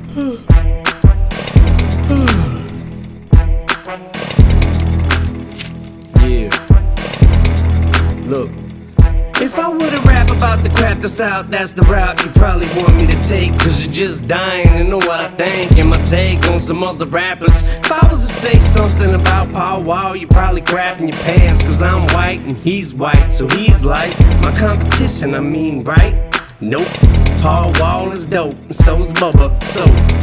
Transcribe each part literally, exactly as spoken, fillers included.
Yeah. Look. If I were to rap about the crap that's out, that's the route you probably want me to take. Cause you're just dying to know what I think and my take on some other rappers. If I was to say something about Paul Wall, you're probably crapping your pants. Cause I'm white and he's white, so he's like my competition, I mean, right? Nope, Paul Wall is dope, and so's Bubba, so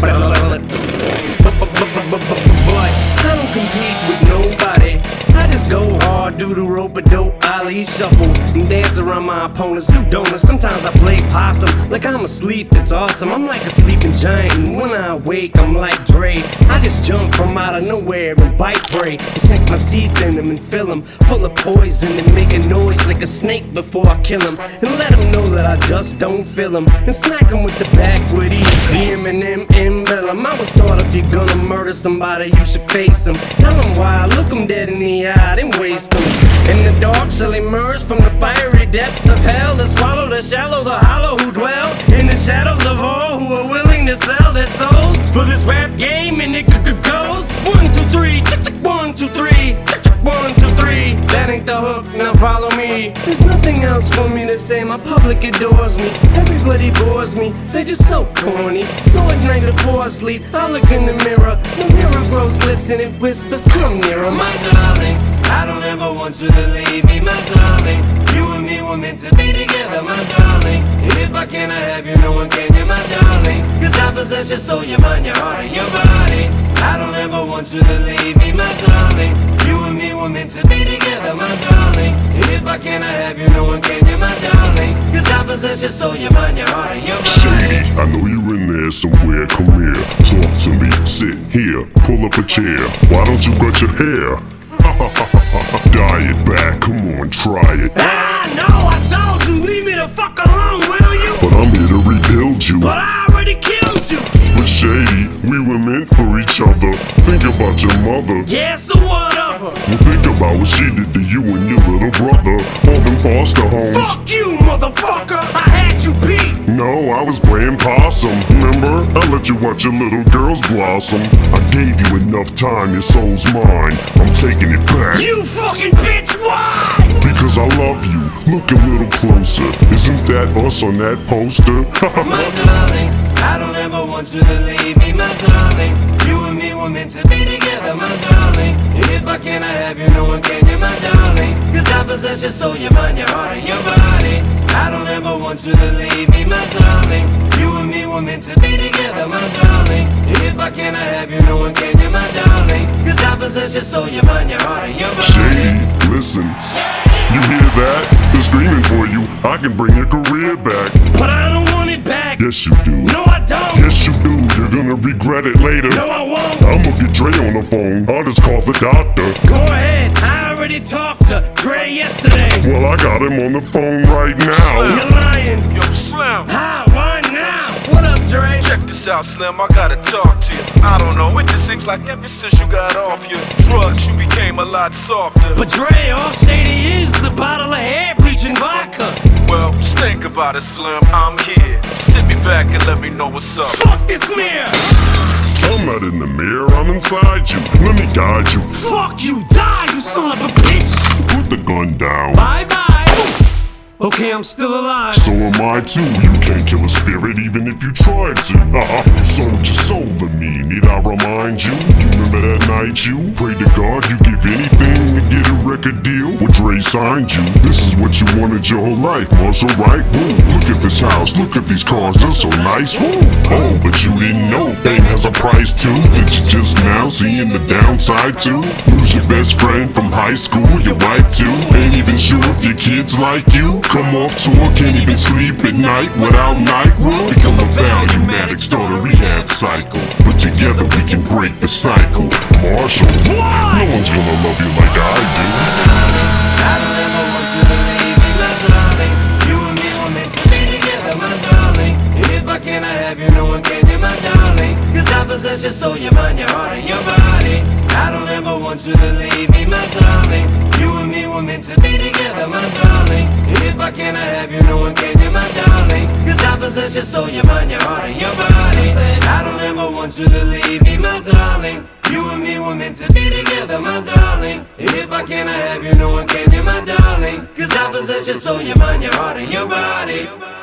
boy, I don't compete with nobody. I just go hard, do the rope-a-dope, Ali shuffle, and dance around my opponents, do donuts. Sometimes I play possum, like I'm asleep, it's awesome. I'm like a sleeping giant, and when I wake, I'm like Dre. I just jump from out of nowhere and bite prey, and sink my teeth in them and fill them full of poison, and make a noise like a snake before I kill him, and let them know that I just don't feel them, and smack them with the backwood E, the Eminem emblem. I was taught if you're gonna murder somebody, you should face them. Tell them why, look them dead in the eye, then waste them. In the dark shall emerge from the fiery depths of hell, to swallow the shallow, the hollow who dwell in the shadows of all who are willing to sell their souls for this rap game. And it goes one, two, three, one, two, three, one, two, three. That ain't the hook, now follow me. There's nothing else for me to say, my public adores me. Everybody bores me, they're just so corny. So at night before I sleep, I look in the mirror. The mirror grows lips and it whispers, come nearer, my darling. I don't ever want you to leave me, my darling. You and me were meant to be together, my darling. And if I can't have you, no one can, you're my darling. Cause I possess your soul, your mind, your heart, and your body. I don't ever want you to leave me, my darling. You and me were meant to be together, my darling. And if I can't have you, no one can, you're my darling. Cause I possess your soul, your mind, your heart, and your body. Shady, I know you're in there somewhere, come here. Talk to me, sit here, pull up a chair. Why don't you cut your hair? Dye it back, come on, try it. Ah, no, I told you, leave me the fuck alone, will you? But I'm here to rebuild you. But I already killed you. But Shady, we were meant for each other. Think about your mother. Yeah, so what of her? Well, think about what she did to you and your little brother. All them foster homes. Fuck you, motherfucker, I had you beat. No, I was playing possum, remember? I let you watch your little girls blossom. I gave you enough time, your soul's mine. I'm taking it back. You fucking bitch, why? Because I love you, look a little closer. Isn't that us on that poster? My darling, I don't ever want you to leave me, my darling. You and me were meant to be together, my darling. And if I can't have you, no one can, you're my darling. Cause I possess your soul, your mind, your heart, and your body. I don't ever want you to leave me, my darling. You and me were meant to be together, my darling. And if I can't have you, no one can, you're my darling. Cause I possess your soul, your mind, your heart, and your body. Shady, listen, you hear that? They're screaming for you, I can bring your career back. But I don't want it back. Yes you do. No I don't. Yes you do, you're gonna regret it later. No I won't. I'ma get Dre on the phone, I'll just call the doctor. Go ahead, I already talked to Dre yesterday. Well I got him on the phone right now. You're lying. Yo, Slim. How? Why now? What up, Dre? Check this out, Slim. I gotta talk to you. I don't know, it just seems like ever since you got off your drugs, you became a lot softer. But Dre, all Shady is a bottle of hair-bleaching vodka. Well, just think about it, Slim. I'm here. Just sit me back and let me know what's up. Fuck this mirror! I'm not in the mirror, I'm inside you. Let me guide you. Fuck you, die, you son of a bitch! Put the gun down. Bye-bye! Okay, I'm still alive. So am I too. You can't kill a spirit even if you tried to. Uh-uh. You sold your soul to me. Need I remind you? You remember that night you prayed to God you give anything to get a record deal? Well, Dre signed you. This is what you wanted your whole life. Marshall Wright. Woo. Look at this house. Look at these cars. They're so nice. Woo. Oh, but you didn't know fame has a price too. That you just now seeing the downside too. Lose your best friend from high school. Your wife too. Ain't even sure if your kids like you. Come off tour, can't even sleep at night without NyQuil. Become a value-matic, start a rehab cycle. But together we can break the cycle. Marshall, Why? no one's gonna love you like I do. I don't ever want you to leave me, my darling. You and me were meant to be together, my darling. And if I can't have you, no one can, you're my darling. Cause I possess your soul, your mind, your heart, and your body. I don't ever want you to leave me, my darling. You and me were meant to be together, my darling. And if I can't have you, no one can, you're my darling. Cause I possess your soul, your mind, your heart, and your body. I don't ever want you to leave me, my darling. You and me were meant to be together, my darling. And if I cannot have you, no one can, you're my darling. Cause I possess your soul, your mind, your heart, and your body.